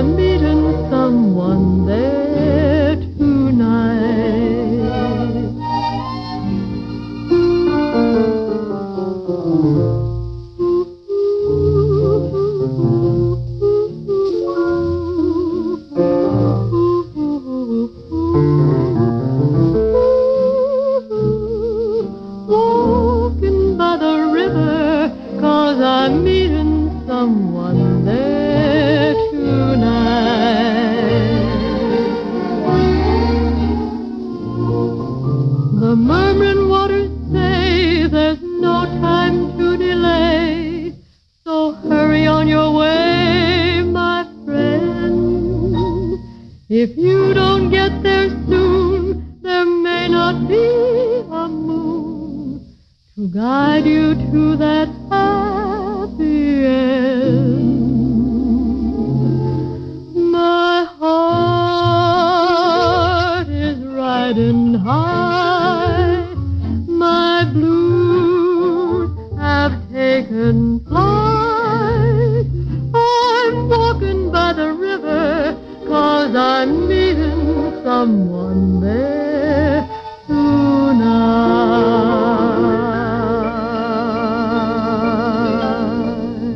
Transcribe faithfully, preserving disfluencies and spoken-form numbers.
I'm meeting someone there tonight. Walking by the river, 'cause I'm meeting someone there tonight. The murmuring waters say there's no time to delay, so hurry on your way, my friend. If you don't get there soon, there may not be a moon to guide you to that happy end. My heart is riding high, my blues have taken flight. I'm walking by the river, 'cause I'm meeting someone there